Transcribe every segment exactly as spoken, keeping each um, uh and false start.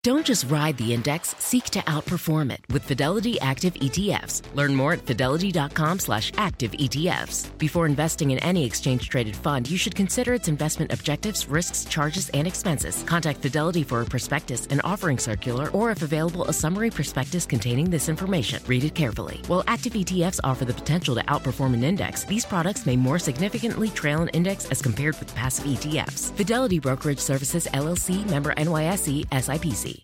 Don't just ride the index, seek to outperform it with Fidelity Active E T Fs. Learn more at fidelity.com slash active ETFs. Before investing in any exchange-traded fund, you should consider its investment objectives, risks, charges, and expenses. Contact Fidelity for a prospectus, an offering circular, or if available, a summary prospectus containing this information. Read it carefully. While active E T Fs offer the potential to outperform an index, these products may more significantly trail an index as compared with passive E T Fs. Fidelity Brokerage Services, L L C, member N Y S E, S I P C.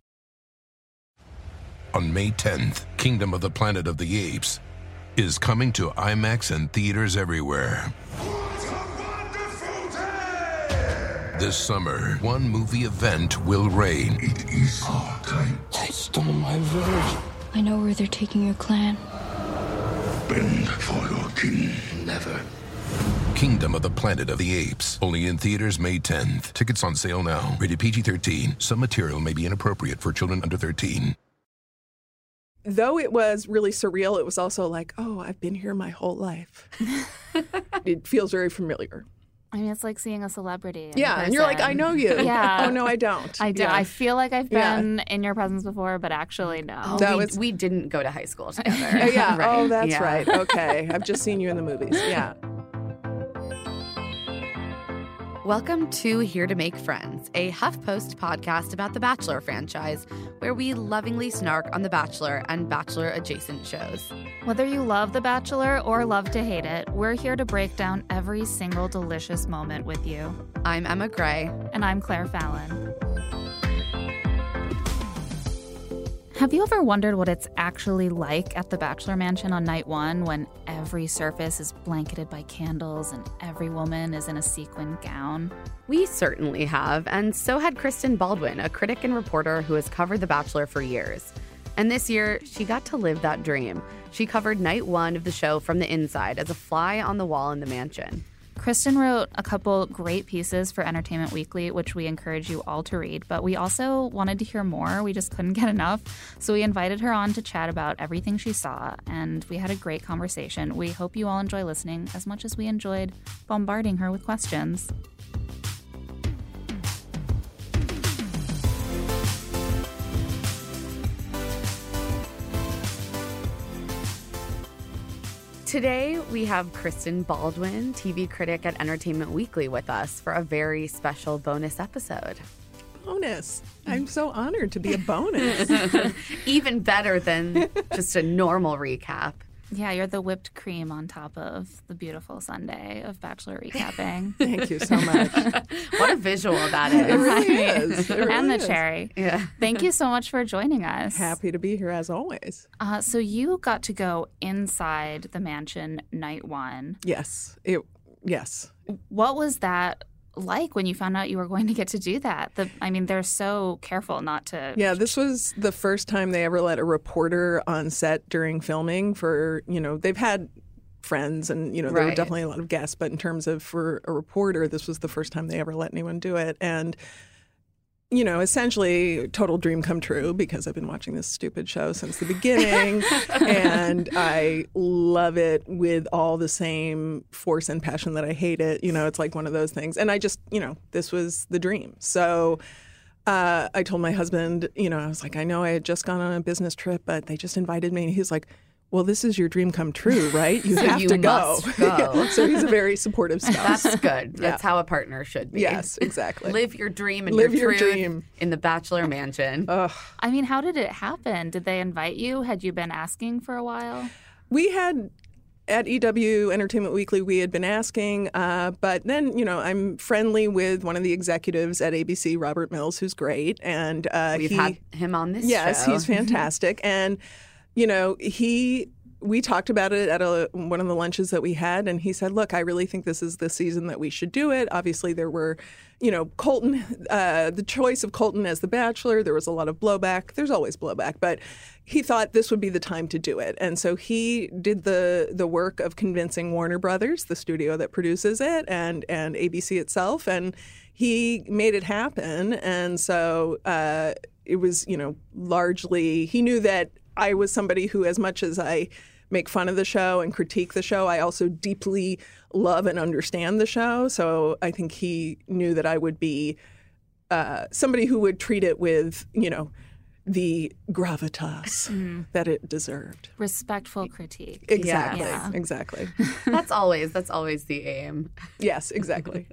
On May tenth, Kingdom of the Planet of the Apes is coming to IMAX and theaters everywhere. What a wonderful day! This summer, one movie event will reign. It is our time. They stole my village. I know where they're taking your clan. Bend for your king. Never. Kingdom of the Planet of the Apes. Only in theaters May tenth. Tickets on sale now. Rated P G thirteen. Some material may be inappropriate for children under thirteen. Though it was really surreal, it was also like, oh, I've been here my whole life. It feels very familiar. I mean, it's like seeing a celebrity. Yeah, person. and you're like, I know you. Yeah. Oh, no, I don't. I do. Yeah. I feel like I've been Yeah. in your presence before, but actually, no. Oh, That we, was- we didn't go to high school together. Uh, yeah. Right. Oh, that's Yeah. right. Okay. I've just seen you in the movies. Yeah. Welcome to Here to Make Friends, a HuffPost podcast about the Bachelor franchise, where we lovingly snark on The Bachelor and Bachelor-adjacent shows. Whether you love The Bachelor or love to hate it, we're here to break down every single delicious moment with you. I'm Emma Gray. And I'm Claire Fallon. Have you ever wondered what it's actually like at the Bachelor Mansion on night one when every surface is blanketed by candles and every woman is in a sequin gown? We certainly have, and so had Kristen Baldwin, a critic and reporter who has covered The Bachelor for years. And this year, she got to live that dream. She covered night one of the show from the inside as a fly on the wall in the mansion. Kristen wrote a couple great pieces for Entertainment Weekly, which we encourage you all to read, but we also wanted to hear more. We just couldn't get enough. So we invited her on to chat about everything she saw, and we had a great conversation. We hope you all enjoy listening as much as we enjoyed bombarding her with questions. Today, we have Kristen Baldwin, T V critic at Entertainment Weekly, with us for a very special bonus episode. Bonus. I'm so honored to be a bonus. Even better than just a normal recap. Yeah, you're the whipped cream on top of the beautiful Sunday of Bachelor recapping. Thank you so much. What a visual that It is. really is. It really And the is. cherry. Yeah. Thank you so much for joining us. Happy to be here as always. Uh, so you got to go inside the mansion night one. Yes. It. Yes. What was that like when you found out you were going to get to do that? The, I mean, they're so careful not to. Yeah, this was the first time they ever let a reporter on set during filming for, you know, they've had friends and, you know, there were Right. definitely a lot of guests, but in terms of for a reporter, this was the first time they ever let anyone do it. And, you know, essentially total dream come true because I've been watching this stupid show since the beginning and I love it with all the same force and passion that I hate it. You know, it's like one of those things. And I just, you know, this was the dream. So uh, I told my husband, you know, I was like, I know I had just gone on a business trip, but they just invited me. And he's like, well, this is your dream come true, right? You So have you to go. must go. So he's a very supportive spouse. That's good. That's Yeah. how a partner should be. Yes, exactly. Live your dream and Live your, your truth dream. in the Bachelor Mansion. Ugh. I mean, how did it happen? Did they invite you? Had you been asking for a while? We had at E W Entertainment Weekly, we had been asking, uh, but then, you know, I'm friendly with one of the executives at A B C, Robert Mills, who's great. And uh, We've he, had him on this yes, show. he's fantastic. And, you know, he, we talked about it at a, one of the lunches that we had, and he said, look, I really think this is the season that we should do it. Obviously, there were, you know, Colton, uh, the choice of Colton as the Bachelor, there was a lot of blowback. There's always blowback, but he thought this would be the time to do it. And so he did the the work of convincing Warner Brothers, the studio that produces it, and, and A B C itself, and he made it happen. And so uh, it was, you know, largely, he knew that I was somebody who, as much as I make fun of the show and critique the show, I also deeply love and understand the show. So I think he knew that I would be uh, somebody who would treat it with, you know, the gravitas mm. that it deserved. Respectful critique. Exactly. Yeah. Exactly. That's always that's always the aim. Yes, exactly.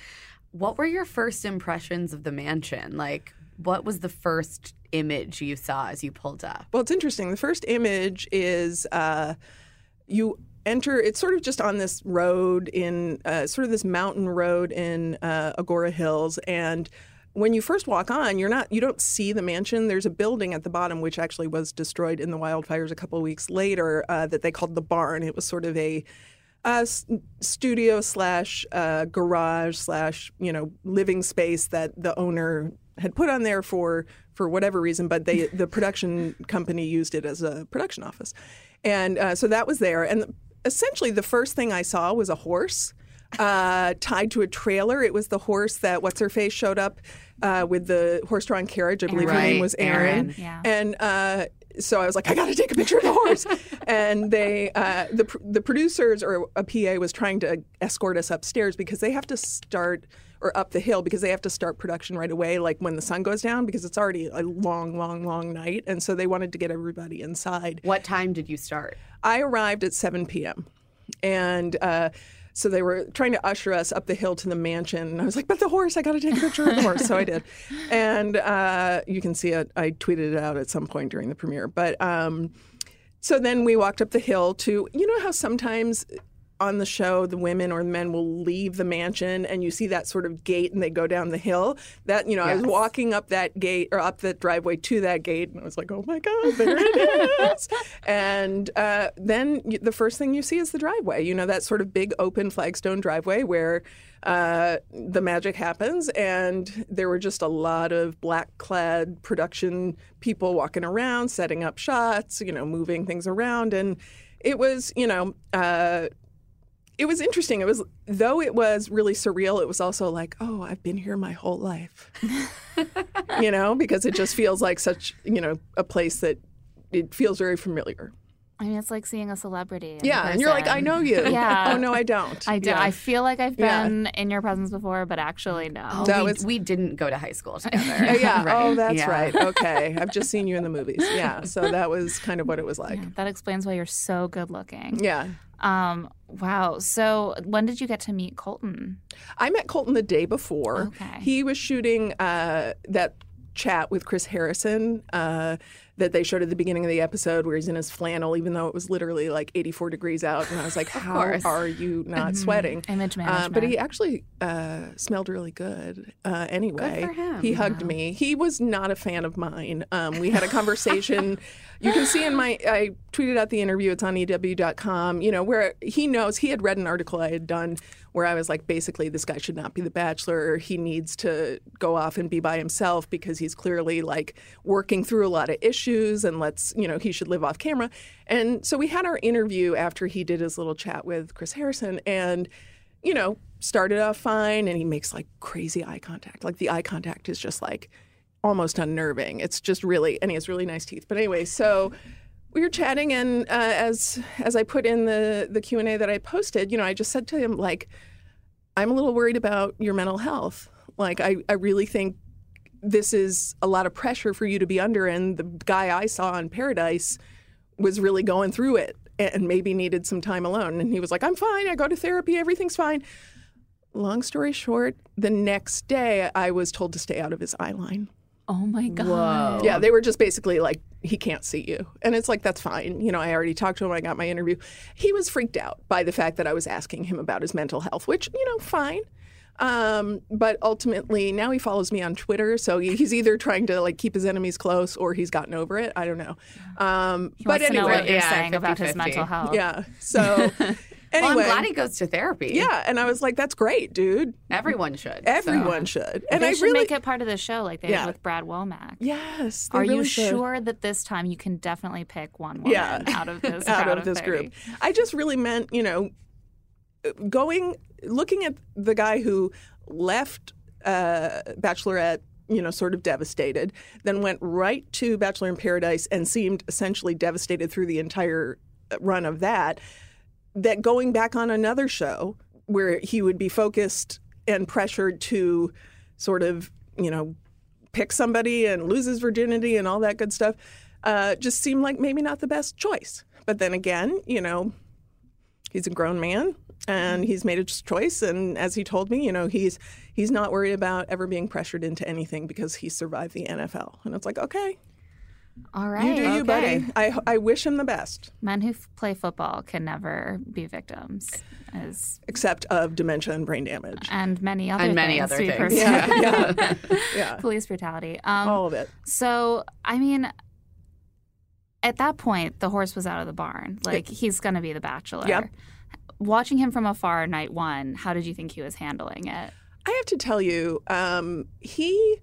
What were your first impressions of the mansion? Like, what was the first image you saw as you pulled up? Well, it's interesting. The first image is uh, you enter. It's sort of just on this road in uh, sort of this mountain road in uh, Agora Hills, and when you first walk on, you're not, you don't see the mansion. There's a building at the bottom, which actually was destroyed in the wildfires a couple of weeks later, uh, that they called the Barn. It was sort of a uh, studio slash uh, garage slash, you know, living space that the owner had put on there for for whatever reason, but they the production company used it as a production office. And uh, so that was there. And essentially the first thing I saw was a horse. Uh, tied to a trailer. It was the horse that What's-Her-Face showed up uh, with the horse-drawn carriage. I believe Aaron. her name was Aaron. Aaron. Yeah. And uh, so I was like, I got to take a picture of the horse. And they, uh, the the producers or a P A was trying to escort us upstairs because they have to start, or up the hill, because they have to start production right away, like when the sun goes down, because it's already a long, long, long night. And so they wanted to get everybody inside. What time did you start? I arrived at seven p.m. And uh, so they were trying to usher us up the hill to the mansion. And I was like, but the horse, I got to take a picture of the horse. So I did. And uh, you can see it. I tweeted it out at some point during the premiere. But um, so then we walked up the hill to, you know how sometimes on the show, the women or the men will leave the mansion and you see that sort of gate and they go down the hill. That, you know, yes. I was walking up that gate or up that driveway to that gate and I was like, oh my God, there it is. And uh, then the first thing you see is the driveway, you know, that sort of big open flagstone driveway where uh, the magic happens. And there were just a lot of black clad production people walking around, setting up shots, you know, moving things around. And it was, you know, uh, It was interesting. It was, though it was really surreal, it was also like, oh, I've been here my whole life. You know, because it just feels like such, you know, a place that it feels very familiar. I mean, it's like seeing a celebrity. in Yeah, and you're like, I know you. Yeah. Oh, no, I don't. I do. Yeah. I feel like I've been Yeah. in your presence before, but actually, no. Oh, That we, was- we didn't go to high school together. Yeah, yeah. Right. Oh, that's Yeah. right. Okay. I've just seen you in the movies. Yeah. So that was kind of what it was like. Yeah, that explains why you're so good looking. Yeah. Um, wow. So when did you get to meet Colton? I met Colton the day before. Okay. He was shooting uh, that chat with Chris Harrison uh, that they showed at the beginning of the episode where he's in his flannel, even though it was literally like eighty-four degrees out. And I was like, how course. are you not sweating? Image Uh, management. but he actually uh, smelled really good uh, anyway. Good for him. He hugged me. He was not a fan of mine. Um, we had a conversation. You can see in my, I tweeted out the interview, it's on E W dot com, you know, where he knows, he had read an article I had done where I was like, basically, this guy should not be the Bachelor. He needs to go off and be by himself because he's clearly like working through a lot of issues and let's, you know, he should live off camera. And so we had our interview after he did his little chat with Chris Harrison and, you know, started off fine and he makes like crazy eye contact. Like the eye contact is just like almost unnerving. It's just really, and he has really nice teeth. But anyway, so we were chatting, and uh, as as I put in the the Q and A that I posted, you know, I just said to him, like, I'm a little worried about your mental health. Like, I, I really think this is a lot of pressure for you to be under, and the guy I saw on Paradise was really going through it and maybe needed some time alone. And he was like, I'm fine. I go to therapy. Everything's fine. Long story short, the next day I was told to stay out of his eye line. Oh my God. Whoa. Yeah, they were just basically like, he can't see you. And it's like, that's fine. You know, I already talked to him. I got my interview. He was freaked out by the fact that I was asking him about his mental health, which, you know, fine. Um, but ultimately, now he follows me on Twitter. So he- he's either trying to like keep his enemies close or he's gotten over it. I don't know. Um, He but wants to know anyway, what you're yeah, saying about his fifty-fifty. mental health. yeah. So anyway. Well, I'm glad he goes to therapy. Yeah. And I was like, that's great, dude. Everyone should. Everyone so. should. And they I should really. make it part of the show like they Yeah. did with Brad Womack. Yes. they Are you really should. sure that this time you can definitely pick one woman Yeah. out of this out crowd of this thirty? group. I just really meant, you know, going, looking at the guy who left uh, Bachelorette, you know, sort of devastated, then went right to Bachelor in Paradise and seemed essentially devastated through the entire run of that, that going back on another show where he would be focused and pressured to sort of, you know, picks somebody and loses virginity and all that good stuff, uh, just seemed like maybe not the best choice. But then again, you know, he's a grown man and he's made a choice. And as he told me, you know, he's he's not worried about ever being pressured into anything because he survived the N F L. And it's like, okay. All right. You do you, Okay. buddy. I, I wish him the best. Men who f- play football can never be victims, as Except of dementia and brain damage. and many other And many things. other to be things. perfect. Yeah, yeah, yeah. Police brutality. Um, All of it. So, I mean, at that point, the horse was out of the barn. Like, he's going to be the Bachelor. Yep. Watching him from afar night one, how did you think he was handling it? I have to tell you, um, he,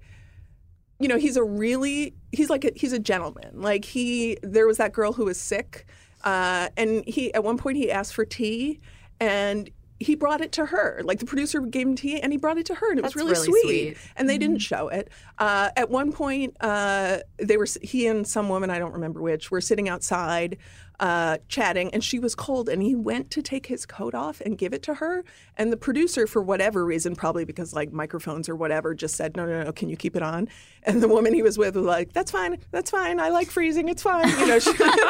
you know, he's a really, he's like, a, he's a gentleman. Like he, there was that girl who was sick, uh, and he, at one point he asked for tea, and he brought it to her. Like the producer gave him tea, and he brought it to her, and it That's was really, really sweet. sweet. And they didn't show it. Uh, at one point, uh, they were, he and some woman, I don't remember which, were sitting outside uh, chatting, and she was cold, and he went to take his coat off and give it to her. And the producer, for whatever reason, probably because like microphones or whatever, just said, no, no, no, can you keep it on? And the woman he was with was like, that's fine, that's fine. I like freezing, it's fine. You know, she,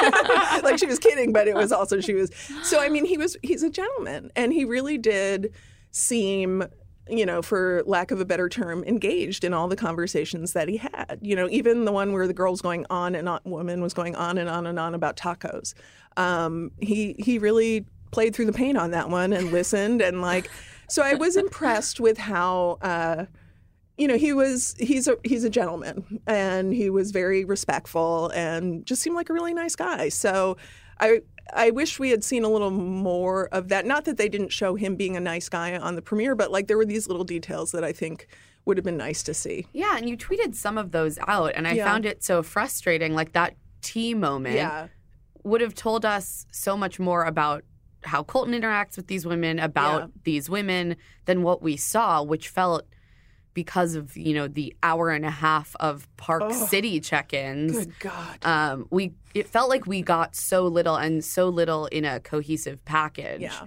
like she was kidding, but it was also, she was. So, I mean, he was, he's a gentleman, and he really did seem, you know, for lack of a better term, engaged in all the conversations that he had. You know, even the one where the girl's going on and on, woman was going on and on and on about tacos. Um, he he really played through the pain on that one and listened, and like, so I was impressed with how, uh, you know, he was he's a he's a gentleman, and he was very respectful and just seemed like a really nice guy. So I. I wish we had seen a little more of that. Not that they didn't show him being a nice guy on the premiere, but like there were these little details that I think would have been nice to see. Yeah, and you tweeted some of those out, and I Yeah. found it so frustrating. Like that tea moment Yeah. would have told us so much more about how Colton interacts with these women, about Yeah. these women, than what we saw, which felt, because of, you know, the hour and a half of Park Oh, City check-ins. Good God. Um, we it felt like we got so little and so little in a cohesive package Yeah.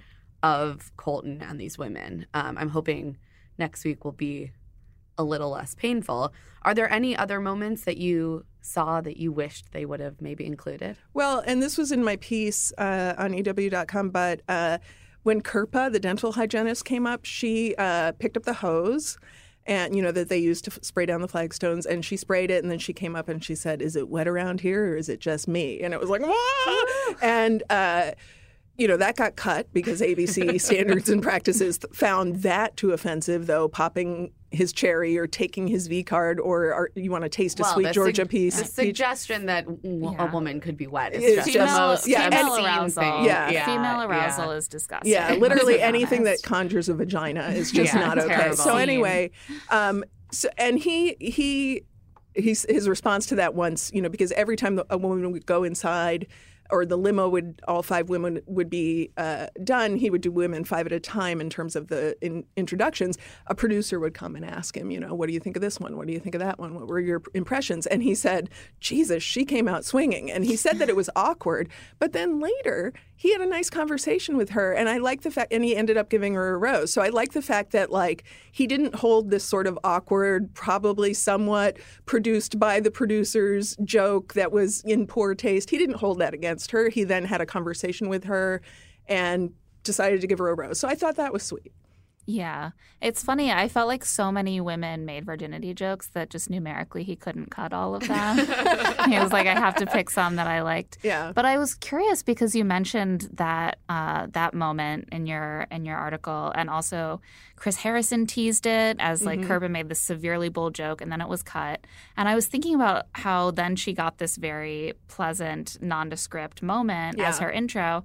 of Colton and these women. Um, I'm hoping next week will be a little less painful. Are there any other moments that you saw that you wished they would have maybe included? Well, and this was in my piece uh, on E W dot com, but uh, when Kirpa, the dental hygienist, came up, she uh, picked up the hose. And, you know, that they used to f- spray down the flagstones. And she sprayed it. And then she came up and she said, is it wet around here or is it just me? And it was like, ah! And, uh, you know, that got cut because A B C Standards and Practices th- found that too offensive, though, popping his cherry or taking his V card, or, or you want to taste a Well, sweet the Georgia sug- piece. The peach. suggestion that w- a Yeah. woman could be wet is It's just just- the most yeah, female obscene arousal. thing. Yeah. Female arousal yeah. is disgusting. Yeah, let's literally be anything that honest. conjures a vagina is just Yeah, not okay. terrible. So anyway, um, so and he he he's, his response to that once, you know, because every time a woman would go inside, or the limo would, all five women would be uh, done, he would do women five at a time in terms of the in, introductions. A producer would come and ask him, you know, what do you think of this one? What do you think of that one? What were your impressions? And he said, Jesus, she came out swinging. And he said that it was awkward. But then later, he had a nice conversation with her. And I like the fact, and he ended up giving her a rose. So I like the fact that, like, he didn't hold this sort of awkward, probably somewhat produced by the producers joke that was in poor taste. He didn't hold that against her. He then had a conversation with her and decided to give her a rose. So I thought that was sweet. Yeah. It's funny. I felt like so many women made virginity jokes that just numerically he couldn't cut all of them. He was like, I have to pick some that I liked. Yeah. But I was curious because you mentioned that uh, that moment in your in your article, and also Chris Harrison teased it as like Mm-hmm. Kirba made this severely bold joke and then it was cut. And I was thinking about how then she got this very pleasant nondescript moment as Yeah. her intro.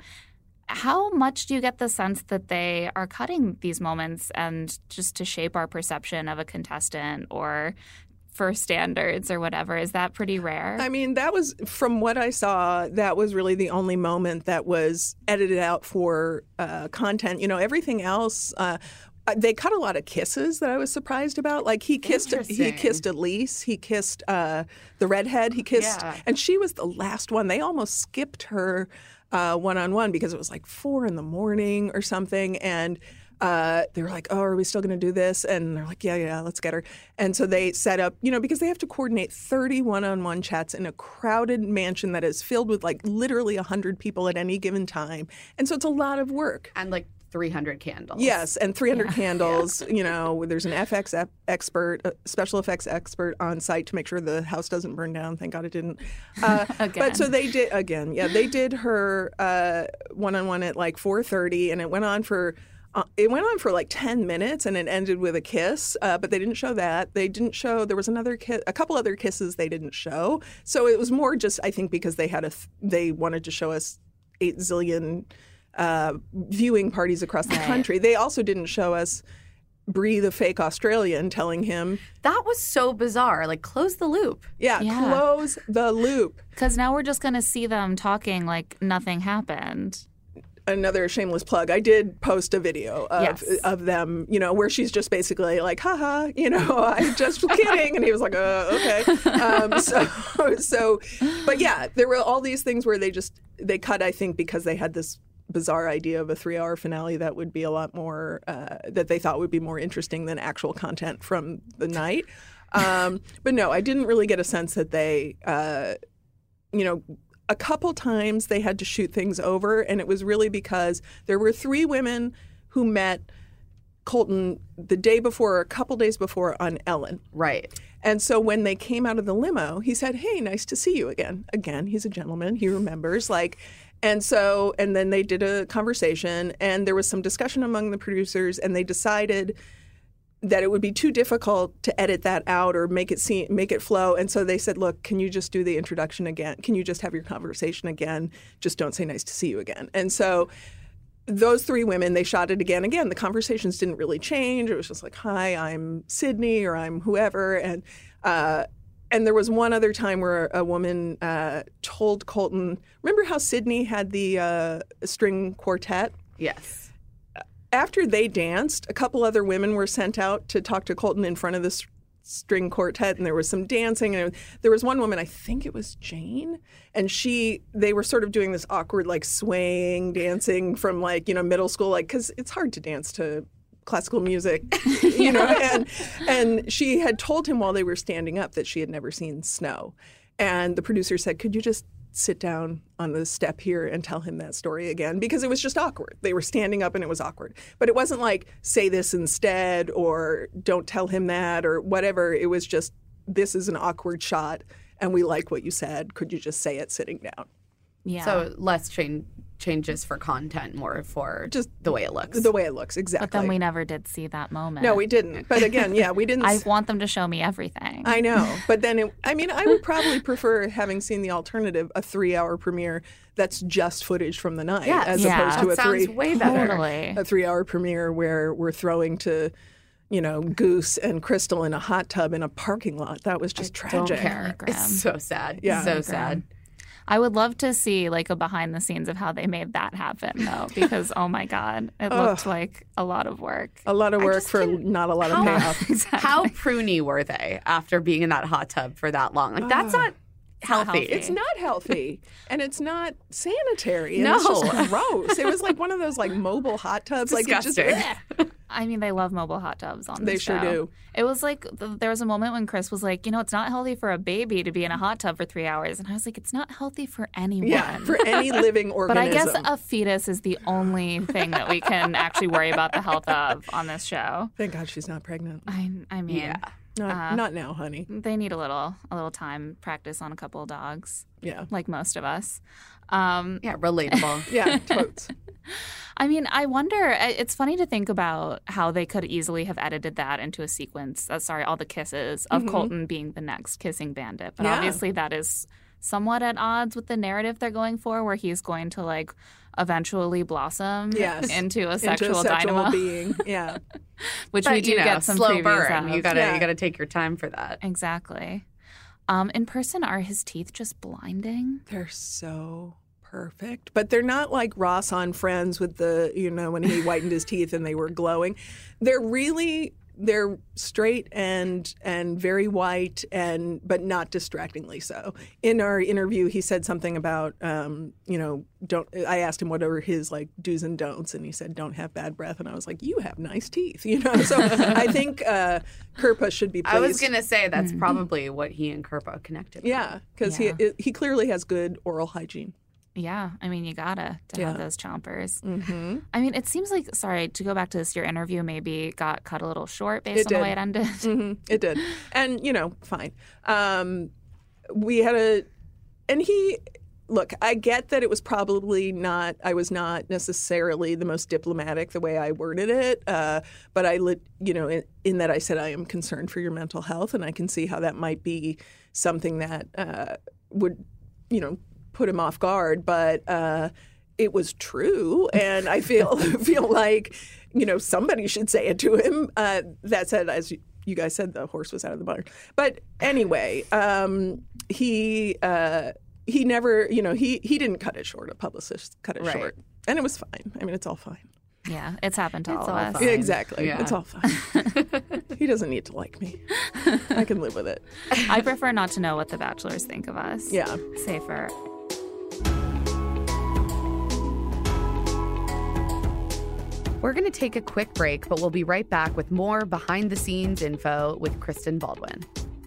How much do you get the sense that they are cutting these moments and just to shape our perception of a contestant or for standards or whatever? Is that pretty rare? I mean, that was, from what I saw, that was really the only moment that was edited out for uh, content. You know, everything else, uh, they cut a lot of kisses that I was surprised about. Like he kissed, he Interesting. kissed Elise, he kissed uh, the redhead, he kissed, Yeah. and she was the last one. They almost skipped her uh, one-on-one because it was like four in the morning or something. And uh, they were like, oh, are we still going to do this? And they're like, yeah, yeah, let's get her. And so they set up, you know, because they have to coordinate thirty one-on-one chats in a crowded mansion that is filled with like literally one hundred people at any given time. And so it's a lot of work. And like three hundred candles. Yes, and three hundred yeah. candles. Yeah. You know, there's an F X expert, a special effects expert on site to make sure the house doesn't burn down. Thank God it didn't. Uh, again. But so they did, again, yeah, they did her uh, one-on-one at like four thirty, and it went on for... Uh, it went on for like ten minutes and it ended with a kiss, uh, but they didn't show that. They didn't show, there was another kiss, a couple other kisses they didn't show. So it was more just, I think, because they had a, th- they wanted to show us eight zillion uh, viewing parties across the country. They also didn't show us Bree, the fake Australian, telling him. That was so bizarre. Like, close the loop. Yeah, yeah. Close the loop. Because now we're just going to see them talking like nothing happened. Another shameless plug. I did post a video of, yes. of them, you know, where she's just basically like, haha, you know, I just was kidding. And he was like, uh, okay. Um, so, so, but yeah, there were all these things where they just, they cut, I think, because they had this bizarre idea of a three-hour finale that would be a lot more, uh, that they thought would be more interesting than actual content from the night. Um, but no, I didn't really get a sense that they, uh, you know, a couple times they had to shoot things over, and it was really because there were three women who met Colton the day before or a couple days before on Ellen. Right. And so when they came out of the limo, he said, hey, nice to see you again. Again, he's a gentleman. He remembers. Like, and so, and then they did a conversation, and there was some discussion among the producers, and they decided that it would be too difficult to edit that out or make it seem, make it flow. And so they said, look, can you just do the introduction again? Can you just have your conversation again? Just don't say nice to see you again. And so those three women, they shot it again. Again, the conversations didn't really change. It was just like, hi, I'm Sydney or I'm whoever. And uh, and there was one other time where a woman uh, told Colton, remember how Sydney had the uh, string quartet? Yes. After they danced, a couple other women were sent out to talk to Colton in front of the s- string quartet, and there was some dancing. And there was one woman, I think it was Jane, and she, they were sort of doing this awkward, like, swaying dancing from, like, you know, middle school, like, because it's hard to dance to classical music, you know. And and she had told him while they were standing up that she had never seen snow. And the producer said, could you just sit down on the step here and tell him that story again, because it was just awkward. They were standing up and it was awkward. But it wasn't like, say this instead or don't tell him that or whatever. It was just, this is an awkward shot and we like what you said. Could you just say it sitting down? Yeah. So less change, changes for content, more for just the way it looks. The way it looks, exactly. But then we never did see that moment. No, we didn't. But again, yeah, we didn't. I want them to show me everything. I know. But then, it, I mean, I would probably prefer, having seen the alternative, a three-hour premiere that's just footage from the night, yes. as yeah. opposed to that a three sounds way better. Totally. a three-hour premiere where we're throwing to, you know, Goose and Crystal in a hot tub in a parking lot. That was just I tragic. Don't care. Grim. It's so sad. Yeah. So Grim. sad. I would love to see like a behind the scenes of how they made that happen, though, because oh my god, it looked like a lot of work. A lot of I work just for can- not a lot of how- payoff. Exactly. How pruny were they after being in that hot tub for that long? Like, that's not healthy. healthy. It's not healthy, and it's not sanitary. And No. it's just gross. It was like one of those like mobile hot tubs. Like it just, Disgusting. I mean, they love mobile hot tubs on this They sure show. do. It was like th- there was a moment when Chris was like, you know, it's not healthy for a baby to be in a hot tub for three hours, and I was like, it's not healthy for anyone. yeah, for any living But I organism. guess a fetus is the only thing that we can actually worry about the health of on this show. Thank God she's not pregnant. I, I mean, Yeah. Not, Uh, not now, honey. they need a little a little time practice on a couple of dogs, Yeah, like most of us. Um, Yeah, relatable. yeah, totes. I mean, I wonder. It's funny to think about how they could easily have edited that into a sequence. Uh, sorry, all the kisses of Colton being the next kissing bandit. But Yeah. obviously, that is somewhat at odds with the narrative they're going for, where he's going to like eventually blossom Yes. into a sexual, Into a sexual dynamo, being. Yeah, which But, we do you know, get some slow previews burn. of. You gotta Yeah. you gotta take your time for that. Exactly. Um, in person, are his teeth just blinding? they're so perfect, but they're not like Ross on Friends with the, you know, when he whitened his teeth and they were glowing. They're really they're straight and and very white, and but not distractingly so. In our interview, he said something about, um, you know, don't. I asked him what are his like do's and don'ts, and he said don't have bad breath, and I was like, you have nice teeth, you know. So I think uh, Kirpa should be pleased. I was gonna say that's mm-hmm. probably what he and Kirpa connected. Yeah, because yeah. he he clearly has good oral hygiene. Yeah, I mean, you gotta to yeah. have those chompers. Mm-hmm. I mean, it seems like, sorry, to go back to this, your interview maybe got cut a little short based it on did. the way it ended. Mm-hmm. It did. And, you know, fine. Um, we had a, and he, look, I get that it was probably not, I was not necessarily the most diplomatic the way I worded it, uh, but I, lit, you know, in, in that I said I am concerned for your mental health, and I can see how that might be something that uh, would, you know, put him off guard, but uh, it was true, and I feel feel like, you know, somebody should say it to him. Uh, that said, as you, you guys said, the horse was out of the barn. But anyway, um, he uh, he never, you know, he he didn't cut it short. A publicist cut it right. short, and it was fine. I mean, it's all fine. Yeah, it's happened to it's all of all us. fine. Yeah, exactly. Yeah. It's all fine. He doesn't need to like me. I can live with it. I prefer not to know what the Bachelors think of us. Yeah. Safer. We're going to take a quick break, but we'll be right back with more behind-the-scenes info with Kristen Baldwin.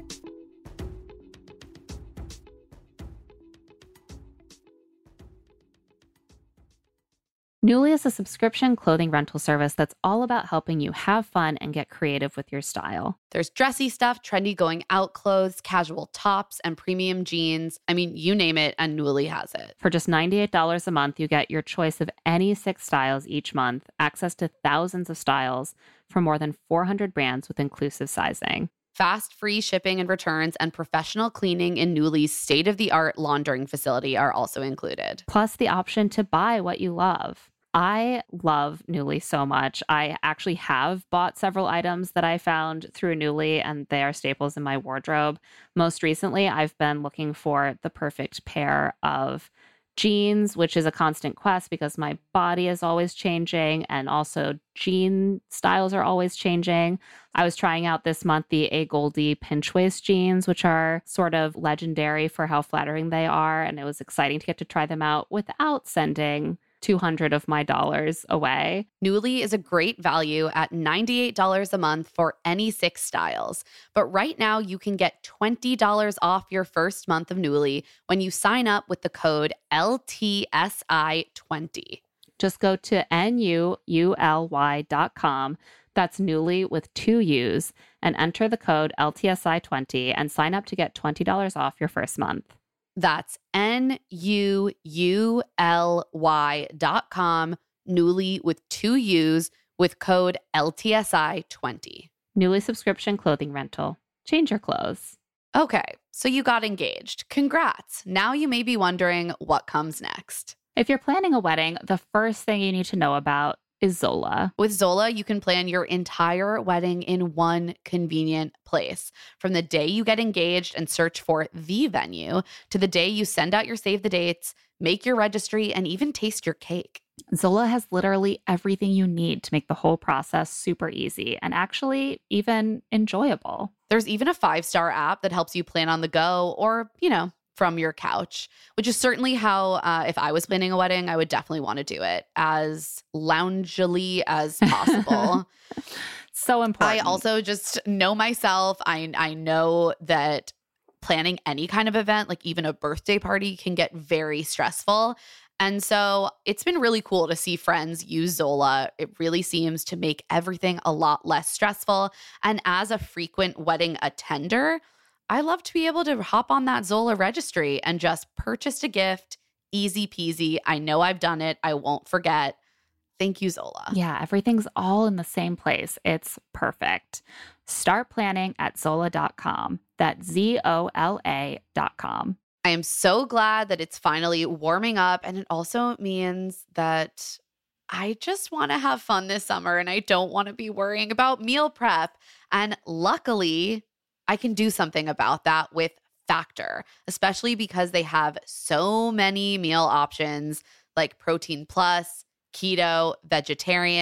Nuuly is a subscription clothing rental service that's all about helping you have fun and get creative with your style. There's dressy stuff, trendy going out clothes, casual tops, and premium jeans. I mean, you name it, and Nuuly has it. For just ninety-eight dollars a month, you get your choice of any six styles each month, access to thousands of styles from more than four hundred brands with inclusive sizing. Fast, free shipping and returns, and professional cleaning in Nuuly's state-of-the-art laundering facility are also included. Plus the option to buy what you love. I love Nuuly so much. I actually have bought several items that I found through Nuuly, and they are staples in my wardrobe. Most recently, I've been looking for the perfect pair of jeans, which is a constant quest because my body is always changing, and also jean styles are always changing. I was trying out this month the A. Goldie pinch waist jeans, which are sort of legendary for how flattering they are, and it was exciting to get to try them out without sending two hundred of my dollars away. Nuuly is a great value at ninety-eight dollars a month for any six styles. But right now, you can get twenty dollars off your first month of Nuuly when you sign up with the code L T S I twenty. Just go to N U U L Y dot com. That's Nuuly with two U's, and enter the code L T S I twenty and sign up to get twenty dollars off your first month. That's N U U L Y dot com, Nuuly with two U's, with code L T S I twenty. Nuuly subscription clothing rental. Change your clothes. Okay, so you got engaged. Congrats. Now you may be wondering what comes next. If you're planning a wedding, the first thing you need to know about is Zola. With Zola, you can plan your entire wedding in one convenient place. From the day you get engaged and search for the venue to the day you send out your save the dates, make your registry, and even taste your cake. Zola has literally everything you need to make the whole process super easy and actually even enjoyable. There's even a five-star app that helps you plan on the go or, you know, from your couch, which is certainly how, uh, if I was planning a wedding, I would definitely want to do it as loungily as possible. So important. I also just know myself. I I know that planning any kind of event, like even a birthday party, can get very stressful. And so it's been really cool to see friends use Zola. It really seems to make everything a lot less stressful. And as a frequent wedding attender, I love to be able to hop on that Zola registry and just purchase a gift. Easy peasy. I know I've done it. I won't forget. Thank you, Zola. Yeah, everything's all in the same place. It's perfect. Start planning at Zola dot com. That's Z O L A dot com. I am so glad that it's finally warming up, and it also means that I just want to have fun this summer and I don't want to be worrying about meal prep. And luckily, I can do something about that with Factor, especially because they have so many meal options like Protein Plus, keto, vegetarian,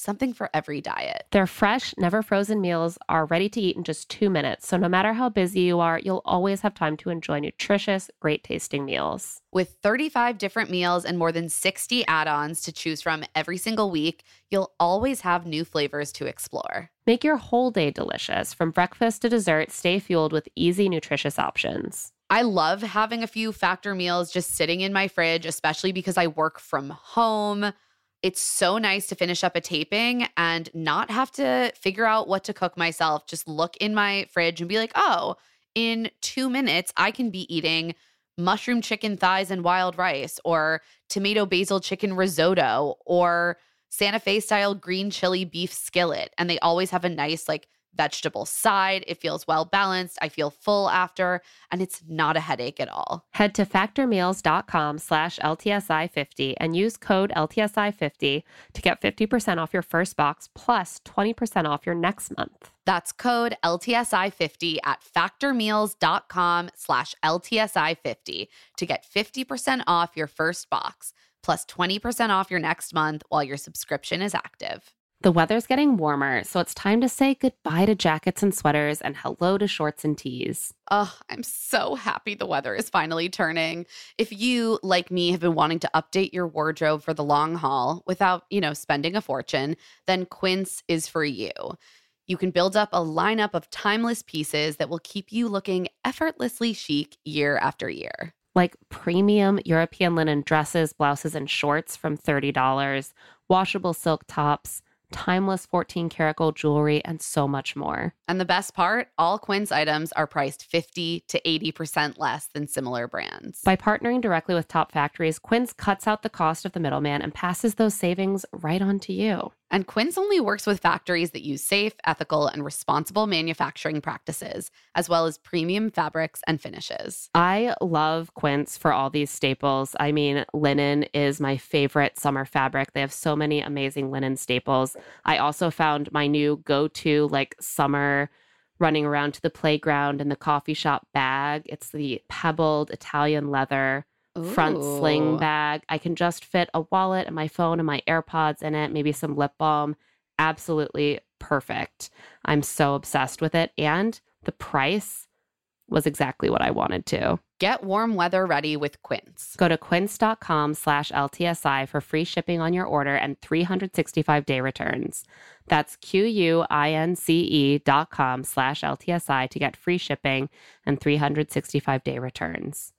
something for every diet. Their fresh, never frozen meals are ready to eat in just two minutes. So no matter how busy you are, you'll always have time to enjoy nutritious, great tasting meals. With thirty-five different meals and more than sixty add-ons to choose from every single week, you'll always have new flavors to explore. Make your whole day delicious. From breakfast to dessert, stay fueled with easy, nutritious options. I love having a few Factor meals just sitting in my fridge, especially because I work from home. It's so nice to finish up a taping and not have to figure out what to cook myself. Just look in my fridge and be like, oh, in two minutes, I can be eating mushroom chicken thighs and wild rice, or tomato basil chicken risotto, or Santa Fe style green chili beef skillet. And they always have a nice like vegetable side. It feels well balanced. I feel full after, and it's not a headache at all. Head to factormeals.com slash LTSI50 and use code L T S I fifty to get fifty percent off your first box plus twenty percent off your next month. That's code L T S I fifty at factormeals.com slash LTSI50 to get fifty percent off your first box plus twenty percent off your next month while your subscription is active. The weather's getting warmer, so it's time to say goodbye to jackets and sweaters and hello to shorts and tees. Oh, I'm so happy the weather is finally turning. If you, like me, have been wanting to update your wardrobe for the long haul without, you know, spending a fortune, then Quince is for you. You can build up a lineup of timeless pieces that will keep you looking effortlessly chic year after year. Like premium European linen dresses, blouses, and shorts from thirty dollars, washable silk tops, timeless fourteen karat gold jewelry, and so much more. And the best part, all Quince items are priced fifty to eighty percent less than similar brands. By partnering directly with top factories, Quince cuts out the cost of the middleman and passes those savings right on to you. And Quince only works with factories that use safe, ethical, and responsible manufacturing practices, as well as premium fabrics and finishes. I love Quince for all these staples. I mean, linen is my favorite summer fabric. They have so many amazing linen staples. I also found my new go-to like summer running around to the playground and the coffee shop bag. It's the pebbled Italian leather front Ooh. sling bag. I can just fit a wallet and my phone and my AirPods in it, maybe some lip balm. Absolutely perfect. I'm so obsessed with it. And the price was exactly what I wanted to. Get warm weather ready with Quince. Go to quince.com slash LTSI for free shipping on your order and three hundred sixty-five day returns. That's Q-U-I-N-C-E dot com slash LTSI to get free shipping and three hundred sixty-five day returns.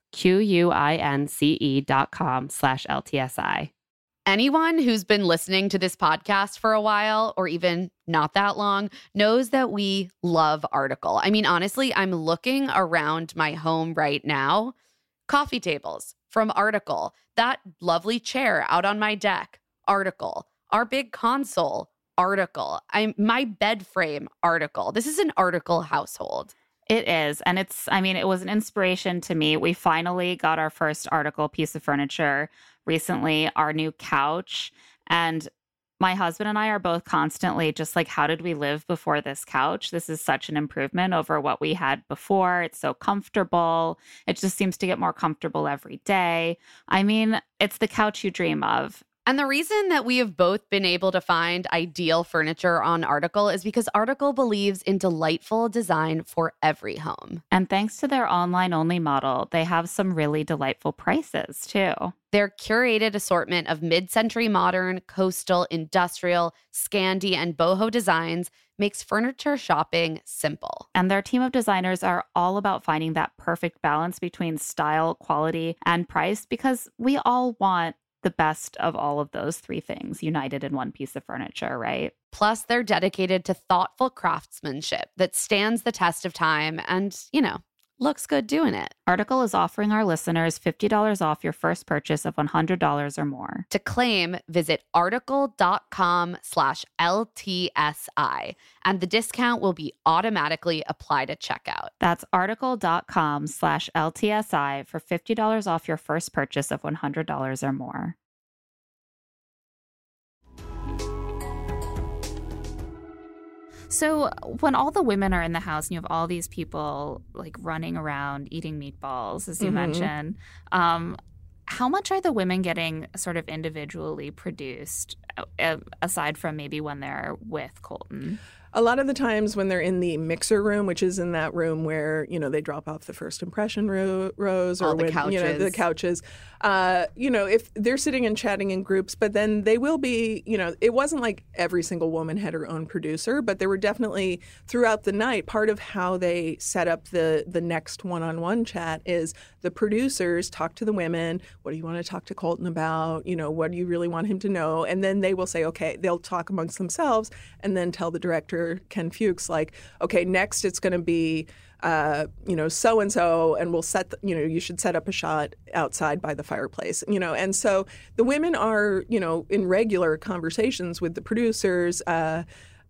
Q-U-I-N-C-E dot com slash L-T-S-I. Anyone who's been listening to this podcast for a while, or even not that long, knows that we love Article. I mean, honestly, I'm looking around my home right now. Coffee tables from Article. That lovely chair out on my deck, Article. Our big console, Article. I'm my bed frame, Article. This is an Article household. It is. And it's, I mean, it was an inspiration to me. We finally got our first Article piece of furniture recently, our new couch. And my husband and I are both constantly just like, how did we live before this couch? This is such an improvement over what we had before. It's so comfortable. It just seems to get more comfortable every day. I mean, it's the couch you dream of. And the reason that we have both been able to find ideal furniture on Article is because Article believes in delightful design for every home. And thanks to their online-only model, they have some really delightful prices, too. Their curated assortment of mid-century modern, coastal, industrial, Scandi, and boho designs makes furniture shopping simple. And their team of designers are all about finding that perfect balance between style, quality, and price, because we all want the best of all of those three things united in one piece of furniture, right? Plus, they're dedicated to thoughtful craftsmanship that stands the test of time and, you know, looks good doing it. Article is offering our listeners fifty dollars off your first purchase of one hundred dollars or more. To claim, visit article.com slash LTSI, and the discount will be automatically applied at checkout. That's article.com slash LTSI for fifty dollars off your first purchase of one hundred dollars or more. So when all the women are in the house and you have all these people like running around eating meatballs, as you Mm-hmm. mentioned, um, how much are the women getting sort of individually produced, uh, aside from maybe when they're with Colton? A lot of the times when they're in the mixer room, which is in that room where, you know, they drop off the first impression ro- rows or All the when, couches. you know, the couches, uh, you know, if they're sitting and chatting in groups, but then they will be, you know, it wasn't like every single woman had her own producer, but there were definitely throughout the night, part of how they set up the, the next one-on-one chat is the producers talk to the women. What do you want to talk to Colton about? You know, what do you really want him to know? And then they will say, okay, they'll talk amongst themselves and then tell the director, Ken Fuchs, like, okay, next it's going to be, uh, you know, so and so, and we'll set, the, you know, you should set up a shot outside by the fireplace, you know. And so the women are, you know, in regular conversations with the producers, uh,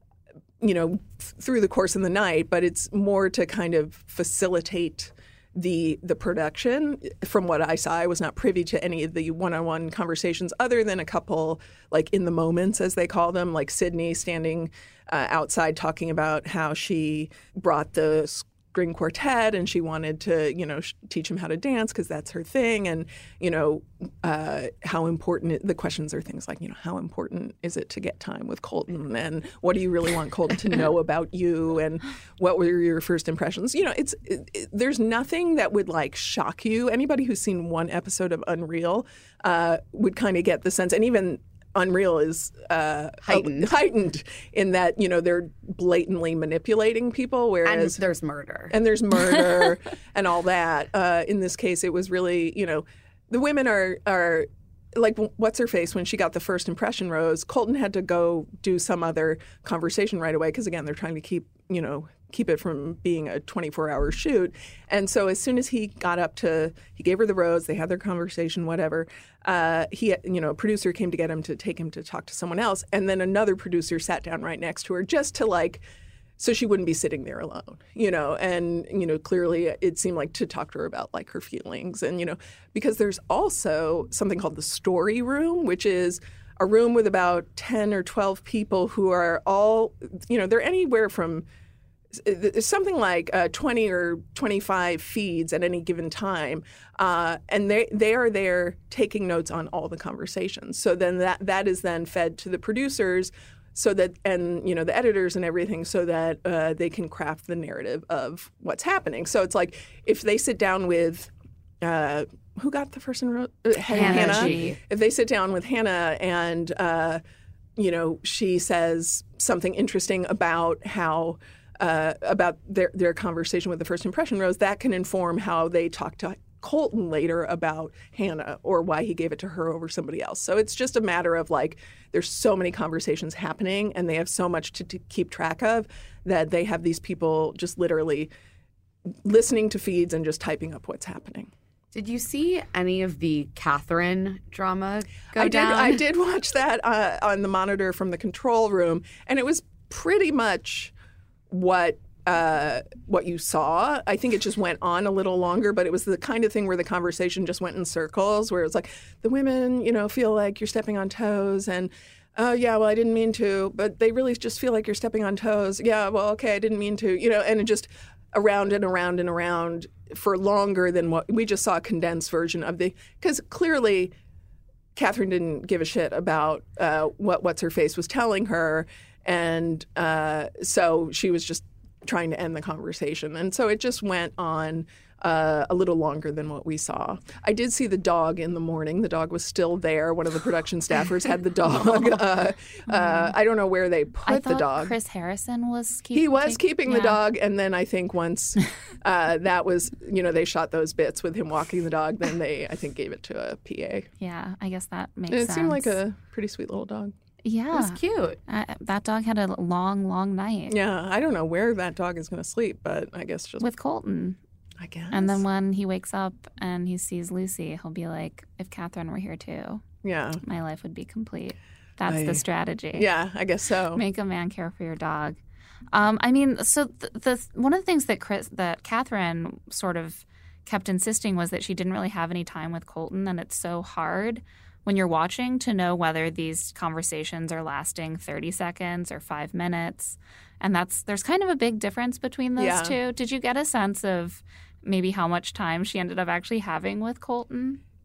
you know, f- through the course of the night, but it's more to kind of facilitate the the production. From what I saw, I was not privy to any of the one-on-one conversations other than a couple, like in the moments, as they call them, like Sydney standing uh, outside talking about how she brought the string quartet and she wanted to, you know, sh- teach him how to dance because that's her thing. And, you know, uh, how important it, the questions are things like, you know, how important is it to get time with Colton? And what do you really want Colton to know about you? And what were your first impressions? You know, it's it, it, there's nothing that would like shock you. Anybody who's seen one episode of Unreal uh, would kind of get the sense, and even Unreal is uh, heightened. heightened in that, you know, they're blatantly manipulating people, whereas And there's murder. and there's murder and all that. Uh, in this case, it was really, you know, the women are are like, what's her face when she got the first impression rose? Colton had to go do some other conversation right away because again, they're trying to keep, you know, keep it from being a twenty-four hour shoot. And so as soon as he got up to, he gave her the rose, they had their conversation, whatever. Uh, he, you know, a producer came to get him to take him to talk to someone else. And then another producer sat down right next to her just to like, so she wouldn't be sitting there alone, you know, and, you know, clearly it seemed like to talk to her about like her feelings and, you know, because there's also something called the story room, which is a room with about ten or twelve people who are all, you know, they're anywhere from something like uh, twenty or twenty-five feeds at any given time. Uh, and they, they are there taking notes on all the conversations. So then that, that is then fed to the producers so that, and, you know, the editors and everything so that uh, they can craft the narrative of what's happening. So it's like if they sit down with, uh, who got the first in row? Uh, Hannah. Hannah. G. If they sit down with Hannah and, uh, you know, she says something interesting about how, Uh, about their, their conversation with the first impression rose, that can inform how they talk to Colton later about Hannah or why he gave it to her over somebody else. So it's just a matter of like, there's so many conversations happening and they have so much to, to keep track of that they have these people just literally listening to feeds and just typing up what's happening. Did you see any of the Catherine drama go I down? did, I did watch that uh, on the monitor from the control room, and it was pretty much what uh, what you saw. I think it just went on a little longer, but it was the kind of thing where the conversation just went in circles, where it was like, the women, you know, feel like you're stepping on toes, and oh, yeah, well, I didn't mean to, but they really just feel like you're stepping on toes. Yeah, well, okay, I didn't mean to, you know, and it just around and around and around for longer than what we just saw a condensed version of the, because clearly Catherine didn't give a shit about uh, what What's-Her-Face was telling her. And uh, so she was just trying to end the conversation. And so it just went on uh, a little longer than what we saw. I did see the dog in the morning. The dog was still there. One of the production staffers had the dog. Uh, uh, I don't know where they put I the thought dog. Chris Harrison was keeping He was keeping the yeah. dog, and then I think once uh, that was, you know, they shot those bits with him walking the dog, then they, I think, gave it to a P A. Yeah, I guess that makes And it sense. seemed like a pretty sweet little dog. Yeah. It was cute. Uh, that dog had a long, long night. Yeah, I don't know where that dog is going to sleep, but I guess just with Colton. I guess. And then when he wakes up and he sees Lucy, he'll be like, if Catherine were here too, yeah, my life would be complete. That's I, the strategy. Yeah, I guess so. Make a man care for your dog. Um, I mean, so the, the one of the things that Chris, that Catherine sort of kept insisting was that she didn't really have any time with Colton, and it's so hard when you're watching to know whether these conversations are lasting thirty seconds or five minutes. And that's there's kind of a big difference between those Yeah. two. Did you get a sense of maybe how much time she ended up actually having with Colton?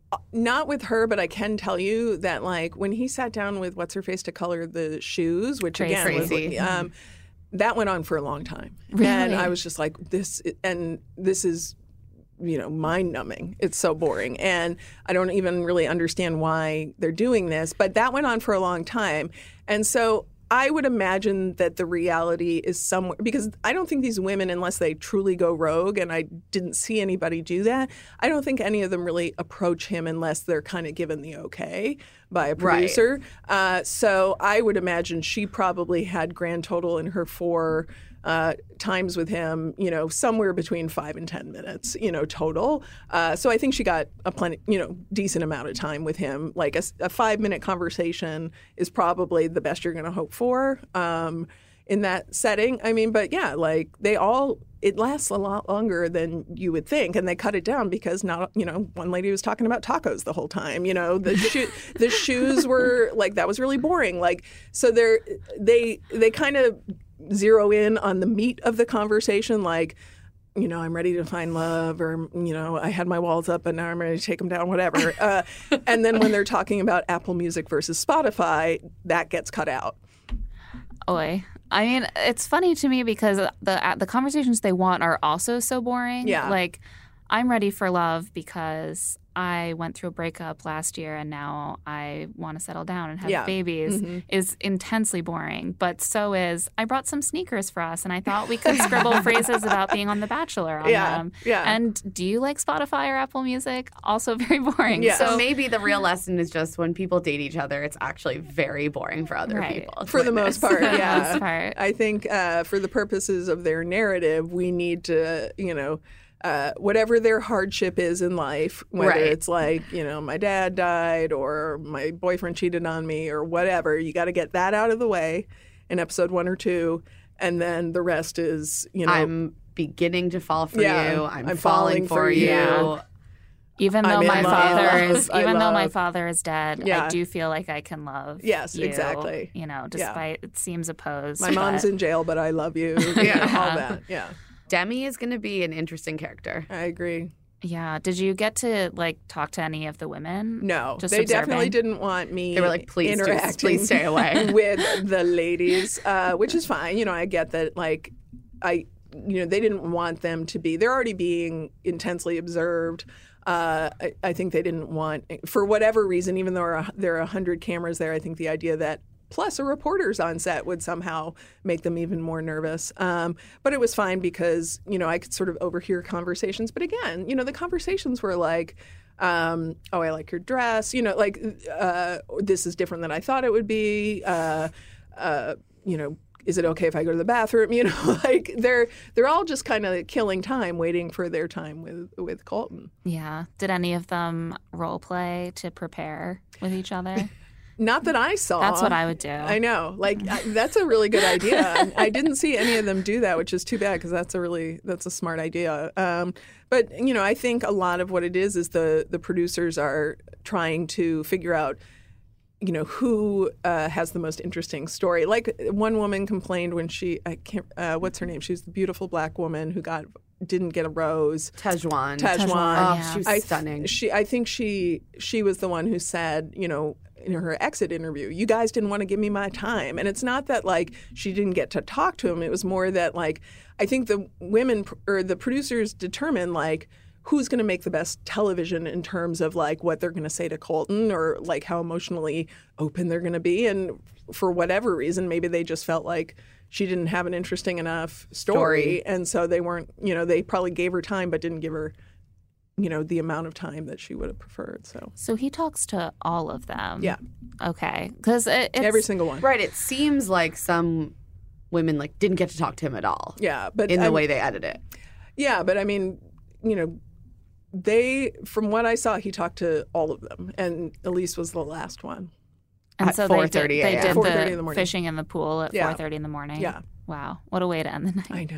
Not with her, but I can tell you that, like, when he sat down with what's her face to color the shoes, which Tracy. again was, Tracy. um, that went on for a long time, Really? and I was just like, this, and this is, you know, mind numbing. It's so boring, and I don't even really understand why they're doing this. But that went on for a long time, and so I would imagine that the reality is somewhere, because I don't think these women, unless they truly go rogue, and I didn't see anybody do that, I don't think any of them really approach him unless they're kind of given the okay by a producer. Right. Uh, so I would imagine she probably had grand total in her four uh, times with him, you know, somewhere between five and ten minutes, you know, total. Uh, so I think she got a plenty, you know, decent amount of time with him. Like a, a five minute conversation is probably the best you're going to hope for um, in that setting. I mean, but yeah, like they all, it lasts a lot longer than you would think, and they cut it down because not, you know, one lady was talking about tacos the whole time. You know, the sho- the shoes were like, that was really boring. Like, so they're they they kind of zero in on the meat of the conversation, like, you know, I'm ready to find love, or, you know, I had my walls up and now I'm ready to take them down, whatever. Uh, and then when they're talking about Apple Music versus Spotify, that gets cut out. Oy. I mean, it's funny to me because the the conversations they want are also so boring. Yeah. Like, I'm ready for love because I went through a breakup last year and now I want to settle down and have Yeah. babies Mm-hmm. is intensely boring. But so is, I brought some sneakers for us and I thought we could scribble phrases about being on The Bachelor on Yeah. them. Yeah. And do you like Spotify or Apple Music? Also very boring. Yeah. So maybe the real lesson is just when people date each other, it's actually very boring for other Right. people. to For the witness. most part, For the yeah. most part. I think uh, for the purposes of their narrative, we need to, you know, uh, whatever their hardship is in life, whether Right. it's like, you know, my dad died or my boyfriend cheated on me or whatever, you got to get that out of the way in episode one or two. And then the rest is, you know, I'm beginning to fall for Yeah, you. I'm, I'm falling, falling for for you. you. Even though I'm in my love. father is, I even though my love- father is dead, Yeah. I do feel like I can love. Yes, you, exactly. You know, Yeah. despite it seems opposed. my mom's but- in jail, but I love you. Yeah. All that. Yeah, Demi is going to be an interesting character. I agree. Yeah. Did you get to like talk to any of the women? No, Just they observing? definitely didn't want me. They were like, "Please, just- interacting please stay away." with the ladies, uh, which is fine. You know, I get that. Like, I, you know, they didn't want them to be. They're already being intensely observed. Uh, I, I think they didn't want, for whatever reason, even though there are a hundred cameras there. I think the idea that plus a reporter's on set would somehow make them even more nervous. Um, but it was fine because, you know, I could sort of overhear conversations. But again, you know, the conversations were like, um, oh, I like your dress, you know, like uh, this is different than I thought it would be. Uh, uh, you know, is it okay if I go to the bathroom? You know, like they're they're all just kind of killing time, waiting for their time with with Colton. Yeah. Did any of them role play to prepare with each other? Not that I saw. That's what I would do. I know. Like I, that's a really good idea. I didn't see any of them do that, which is too bad because that's a really that's a smart idea. Um, but you know, I think a lot of what it is is the the producers are trying to figure out, you know, who uh, has the most interesting story. Like one woman complained when she I can't uh, what's her name? She was the beautiful black woman who got didn't get a rose. Tejuan. Tejuan. Oh, yeah. she was I, stunning. She, I think she she was the one who said, you know, in her exit interview, you guys didn't want to give me my time. And it's not that like she didn't get to talk to him. It was more that like I think the women pr- or the producers determine like who's going to make the best television in terms of like what they're going to say to Colton or like how emotionally open they're going to be. And for whatever reason, maybe they just felt like she didn't have an interesting enough story. Story. And so they weren't, you know, they probably gave her time but didn't give her, you know, the amount of time that she would have preferred. So So he talks to all of them. yeah, Okay. Because it, it's every single one. Right. It seems like some women like didn't get to talk to him at all. Yeah, but In the I'm- way they edit it. Yeah, but I mean, you know, they from what I saw, he talked to all of them, and Elise was the last one. And At so they did, four thirty they a m. did four thirty in the the morning. fishing in the pool at Yeah. four thirty in the morning. Yeah. Wow. What a way to end the night. I know,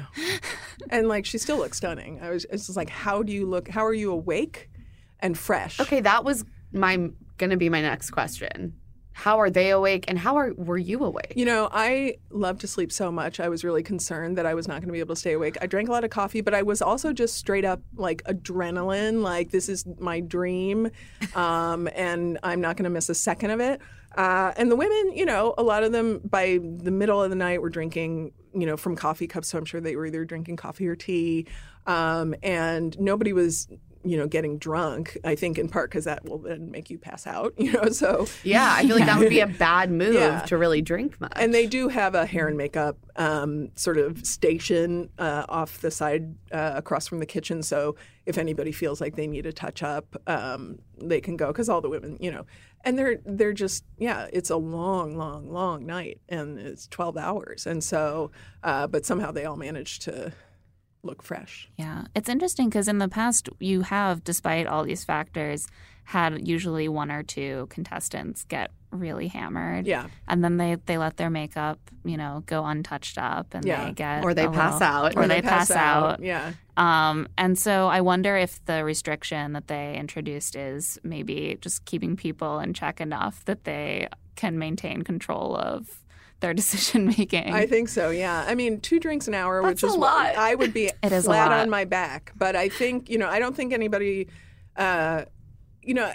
and like she still looks stunning. I was it's just like, how do you look? How are you awake and fresh? Okay, that was my going to be my next question. how are they awake, and how are were you awake? You know, I love to sleep so much. I was really concerned that I was not going to be able to stay awake. I drank a lot of coffee, but I was also just straight up like adrenaline, like this is my dream, um, and I'm not going to miss a second of it. Uh, and the women, you know, a lot of them by the middle of the night were drinking, you know, from coffee cups. So I'm sure they were either drinking coffee or tea. Um, and nobody was, you know, getting drunk, I think in part because that will then make you pass out, you know, so. Yeah, I feel like that would be a bad move Yeah. to really drink much. And they do have a hair and makeup um, sort of station uh, off the side uh, across from the kitchen. So if anybody feels like they need a touch up, um, they can go because all the women, you know, and they're they're just, yeah, it's a long, long, long night and it's twelve hours. And so, uh, but somehow they all manage to look fresh. Yeah. It's interesting because in the past, you have, despite all these factors, had usually one or two contestants get really hammered. Yeah. And then they, they let their makeup, you know, go untouched up and Yeah. they get Or they a pass little- out. Or, Or they, pass, out. Yeah. Um, and so I wonder if the restriction that they introduced is maybe just keeping people in check enough that they can maintain control of their decision making. I think so, yeah. I mean, two drinks an hour, That's which is a what lot. I would be It is a flat lot. on my back. But I think, you know, I don't think anybody, uh, you know,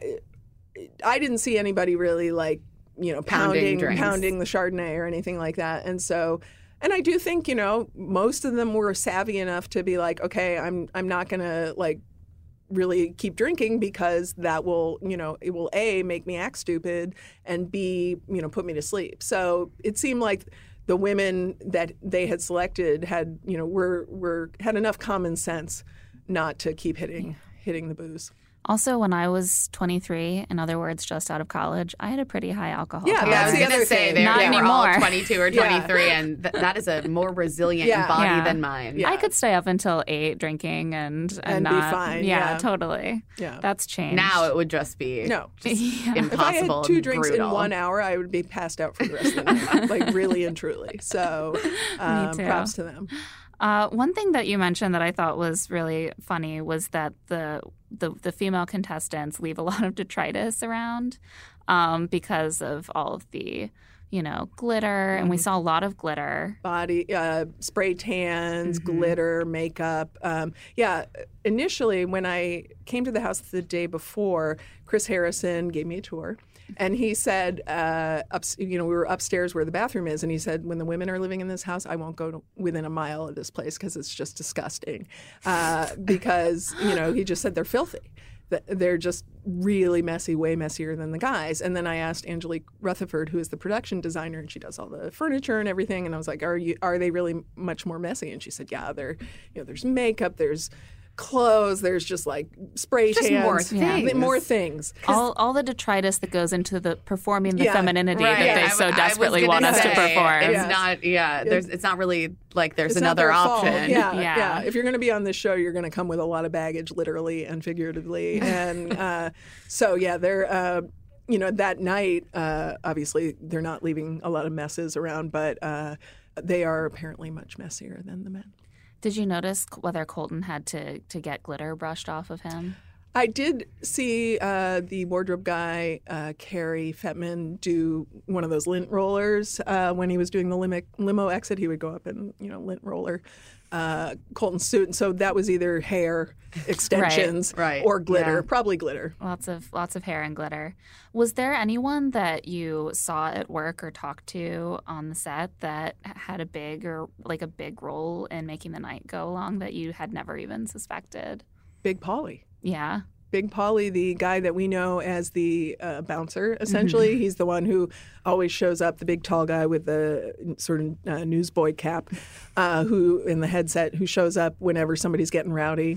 I didn't see anybody really like, you know, Pounding pounding drinks. pounding the Chardonnay or anything like that. And so, and I do think, you know, most of them were savvy enough to be like, okay, I'm I'm not going to like really keep drinking because that will, you know, it will A, make me act stupid, and B, you know, put me to sleep. So it seemed like the women that they had selected had, you know, were were had enough common sense not to keep hitting hitting the booze. Also, when I was twenty-three, in other words, just out of college, I had a pretty high alcohol Yeah, Yeah, I that's was the going to other say thing. they Not they were all anymore. twenty-two or Yeah. twenty-three, and th- that is a more resilient Yeah. body Yeah. than mine. Yeah. I could stay up until eight drinking and and, And be not, fine, Yeah, yeah. totally. Yeah. That's changed. Now it would just be No. just Yeah. If I had impossible two and drinks brutal. in one hour, I would be passed out for the rest of the night, like really and truly. So um, too. props to them. Uh, one thing that you mentioned that I thought was really funny was that the the, the female contestants leave a lot of detritus around um, because of all of the, you know, glitter, and we saw a lot of glitter. Body, uh, spray tans, Mm-hmm. glitter, makeup. Um, yeah, initially when I came to the house the day before, Chris Harrison gave me a tour. And he said, uh, up, you know, we were upstairs where the bathroom is, and he said, when the women are living in this house, I won't go to within a mile of this place because it's just disgusting. Uh, because, you know, he just said they're filthy. That they're just really messy, way messier than the guys. And then I asked Angelique Rutherford, who is the production designer, and she does all the furniture and everything. And I was like, "Are you? Are they really much more messy?" And she said, "Yeah, they're, you know, there's makeup, there's clothes, there's just like spray Just tans, more Yeah. things. more things." All all the detritus that goes into the performing the Yeah, femininity Right. that Yeah, they I so w- I was desperately gonna want us to say, perform. It's Yes. not, yeah. There's, it's not really like there's It's not another their fault. option. Yeah, Yeah. yeah, If you're going to be on this show, you're going to come with a lot of baggage, literally and figuratively. And uh, so, yeah, they're, uh, you know, that night, uh, obviously, they're not leaving a lot of messes around, but uh, they are apparently much messier than the men. Did you notice whether Colton had to, to get glitter brushed off of him? I did see uh, the wardrobe guy, uh, Carrie Fettman, do one of those lint rollers uh, when he was doing the limo, limo exit. He would go up and, you know, lint roller uh, Colton's suit. And so that was either hair extensions right, or glitter, yeah. probably glitter. Lots of lots of hair and glitter. Was there anyone that you saw at work or talked to on the set that had a big or like a big role in making the night go along that you had never even suspected? Big Polly. Yeah. Big Polly, the guy that we know as the uh, bouncer, essentially. He's the one who always shows up, the big tall guy with the sort of uh, newsboy cap, uh, who in the headset, who shows up whenever somebody's getting rowdy.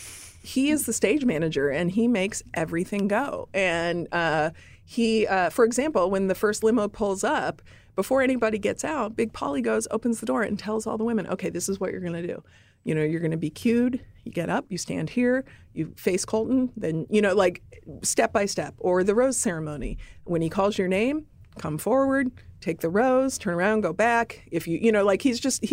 He is the stage manager, and he makes everything go. And uh, he, uh, for example, when the first limo pulls up, before anybody gets out, Big Polly goes, opens the door, and tells all the women, okay, this is what you're going to do. You know, you're going to be cued. You get up, you stand here, you face Colton, then, you know, like step by step. Or the rose ceremony. When he calls your name, come forward, take the rose, turn around, go back. If you, you know, like he's just, he's,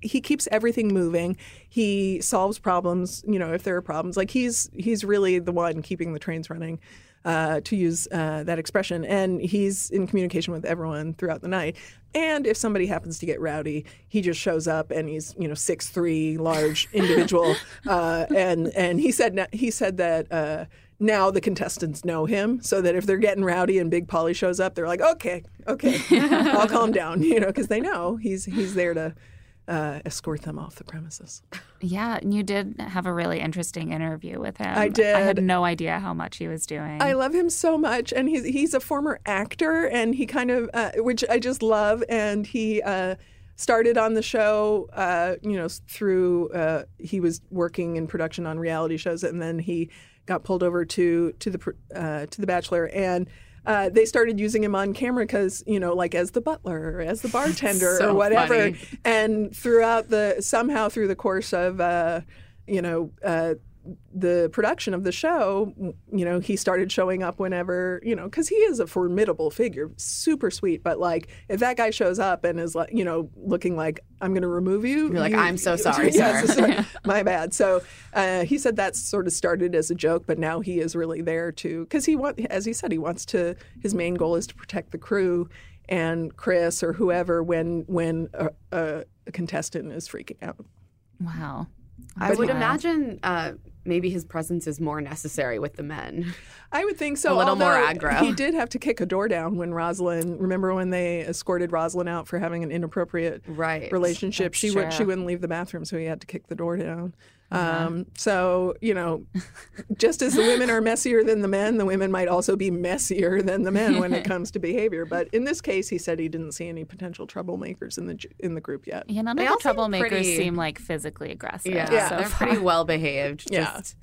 he keeps everything moving. He solves problems, you know, if there are problems. Like he's he's really the one keeping the trains running, uh, to use uh, that expression. And he's in communication with everyone throughout the night. And if somebody happens to get rowdy, he just shows up and he's, you know, six three, large individual. uh, and and he said he said that uh, now the contestants know him, so that if they're getting rowdy and Big Polly shows up, they're like, okay, okay, I'll calm down, you know, because they know he's he's there to uh, escort them off the premises. Yeah, and you did have a really interesting interview with him. I did. I had no idea how much he was doing. I love him so much, and he's he's a former actor, and he kind of, uh, which I just love, and he uh, started on the show, uh, you know, through uh, he was working in production on reality shows, and then he got pulled over to to the uh, to the Bachelor, and uh, they started using him on camera because, you know, like as the butler or as the bartender So or whatever. funny. And throughout the somehow through the course of uh, you know. Uh, the production of the show, you know, he started showing up whenever, you know, because he is a formidable figure, super sweet. But like, if that guy shows up and is like, you know, looking like, I'm going to remove you. You're like, you- I'm so sorry, yeah, sir. so sorry. My bad. So uh, he said that sort of started as a joke, but now he is really there to, because he want, as he said, he wants to, his main goal is to protect the crew and Chris or whoever when when a, a, a contestant is freaking out. Wow. I But would he- imagine uh, maybe his presence is more necessary with the men. I would think so. A little more although aggro. He did have to kick a door down when Rosalind. Remember when they escorted Rosalind out for having an inappropriate Right. relationship? That's she would true. she wouldn't leave the bathroom, so he had to kick the door down. Um, so you know, just as the women are messier than the men, the women might also be messier than the men when it comes to behavior. But in this case, he said he didn't see any potential troublemakers in the ju- in the group yet. Yeah, none They of all the seem troublemakers pretty- seem like physically aggressive. Yeah, Yeah. so they're far. pretty well behaved. Yeah. Just,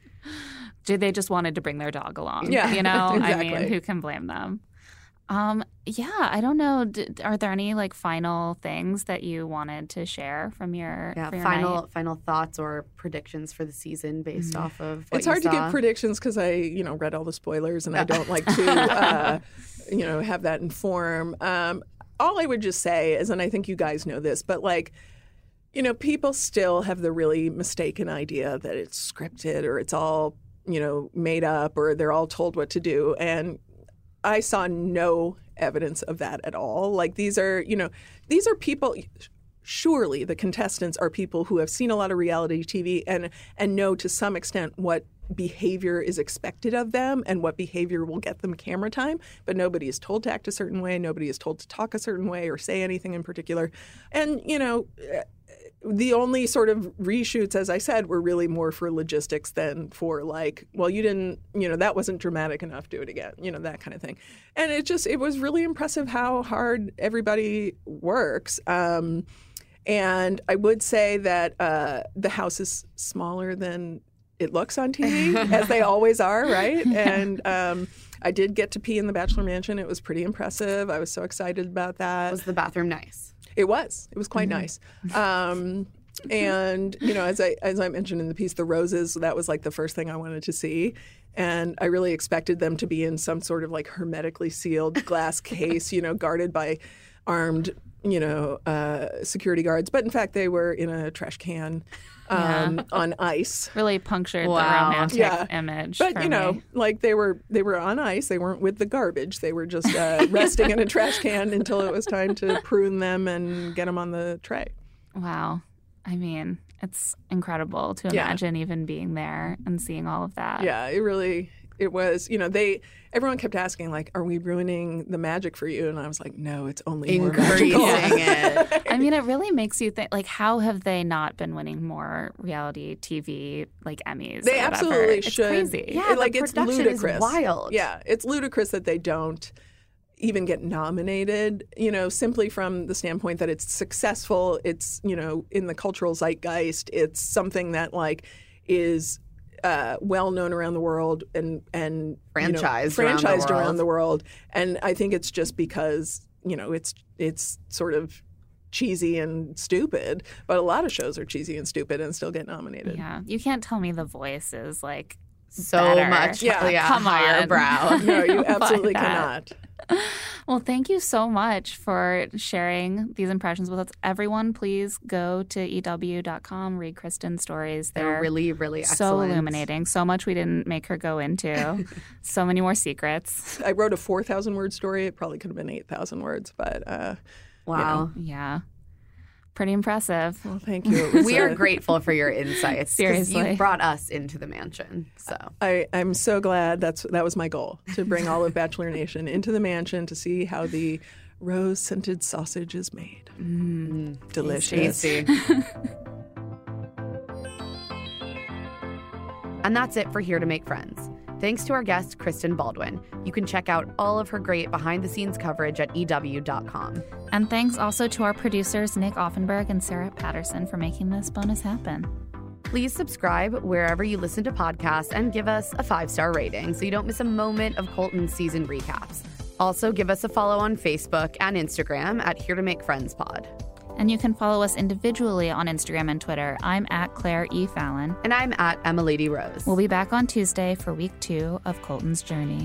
They just wanted to bring their dog along. Yeah, You know, I exactly. mean, who can blame them? Um, yeah, I don't know. D- are there any like final things that you wanted to share from your, yeah. from your Final night? final thoughts or predictions for the season based off of what It's you hard to saw? give predictions because I, you know, read all the spoilers and I don't like to, uh, you know, have that inform. Um, all I would just say is, and I think you guys know this, but like, you know, people still have the really mistaken idea that it's scripted or it's all, you know, made up or they're all told what to do. And I saw no evidence of that at all. Like these are, you know, these are people. Surely the contestants are people who have seen a lot of reality T V and and know to some extent what behavior is expected of them and what behavior will get them camera time. But nobody is told to act a certain way. Nobody is told to talk a certain way or say anything in particular. And you know. The only sort of reshoots, as I said, were really more for logistics than for like, well, you didn't, you know, that wasn't dramatic enough, do it again, you know, that kind of thing. And it just, it was really impressive how hard everybody works. Um, and I would say that uh, the house is smaller than it looks on T V, as they always are, right? And um, I did get to pee in the Bachelor Mansion. It was pretty impressive. I was so excited about that. Was the bathroom nice? It was. It was quite nice. Um, and you know, as I as I mentioned in the piece, the roses, that was like the first thing I wanted to see. And I really expected them to be in some sort of like hermetically sealed glass case, you know, guarded by armed, you know, uh, security guards. But in fact, they were in a trash can um, Yeah. on ice. Really punctured Wow. the romantic Yeah. image. But for you know, me. like they were they were on ice. They weren't with the garbage. They were just uh, resting in a trash can until it was time to prune them and get them on the tray. Wow. I mean, it's incredible to Yeah. imagine even being there and seeing all of that. Yeah, it really it was. You know, they everyone kept asking like, "Are we ruining the magic for you?" And I was like, "No, it's only more Increasing magical." it. I mean, it really makes you think, like, how have they not been winning more reality T V, like, Emmys? They or whatever? absolutely It's should. crazy. Yeah, It- like the it's production is ludicrous. wild. Yeah, it's ludicrous that they don't even get nominated, you know, simply from the standpoint that it's successful, it's, you know, in the cultural zeitgeist, it's something that like is uh, well known around the world and and you know, Franchised around the franchised around world. the world. And I think it's just because, you know, it's it's sort of cheesy and stupid, but a lot of shows are cheesy and stupid and still get nominated. Yeah. You can't tell me The Voice is, like, So better. much Yeah, yeah, come higher on. brow. No, you Fuck absolutely that. cannot. Well, thank you so much for sharing these impressions with us. Everyone, please go to E W dot com, read Kristen's stories. They're, They're really, really so excellent. illuminating. So much we didn't make her go into. So many more secrets. I wrote a four thousand word story. It probably could have been eight thousand words, but uh, Wow. you know. Yeah. Pretty impressive. Well, thank you. It was We are a- grateful for your insights. 'cause Seriously. You brought us into the mansion. So I, I'm so glad that's that was my goal, to bring all of Bachelor Nation into the mansion to see how the rose-scented sausage is made. Mm, delicious. tasty. And that's it for Here to Make Friends. Thanks to our guest, Kristen Baldwin. You can check out all of her great behind-the-scenes coverage at E W dot com. And thanks also to our producers, Nick Offenberg and Sarah Patterson, for making this bonus happen. Please subscribe wherever you listen to podcasts and give us a five-star rating so you don't miss a moment of Colton's season recaps. Also, give us a follow on Facebook and Instagram at Here to Make Friends Pod. And you can follow us individually on Instagram and Twitter. I'm at Claire E. Fallon. And I'm at Emma Lady Rose. We'll be back on Tuesday for week two of Colton's journey.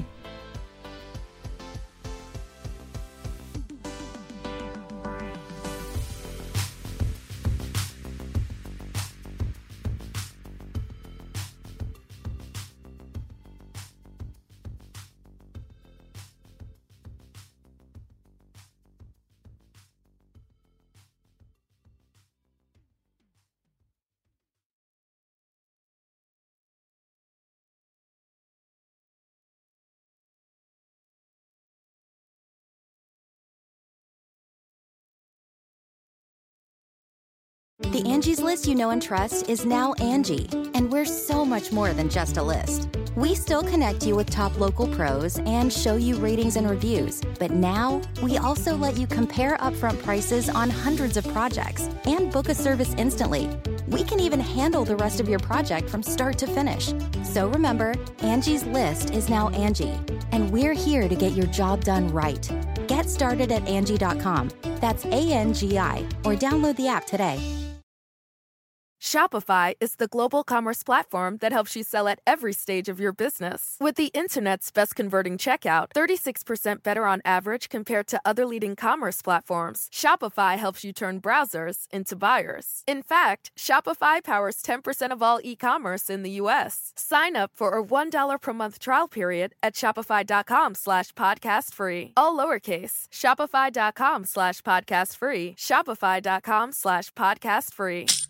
The Angie's List you know and trust is now Angie, and we're so much more than just a list. We still connect you with top local pros and show you ratings and reviews, but now we also let you compare upfront prices on hundreds of projects and book a service instantly. We can even handle the rest of your project from start to finish. So remember, Angie's List is now Angie, and we're here to get your job done right. Get started at Angie dot com. That's A N G I, or download the app today. Shopify is the global commerce platform that helps you sell at every stage of your business. With the internet's best converting checkout, thirty-six percent better on average compared to other leading commerce platforms, Shopify helps you turn browsers into buyers. In fact, Shopify powers ten percent of all e-commerce in the U S. Sign up for a one dollar per month trial period at shopify.com slash podcast free. All lowercase, shopify.com slash podcast free, shopify.com slash podcast free.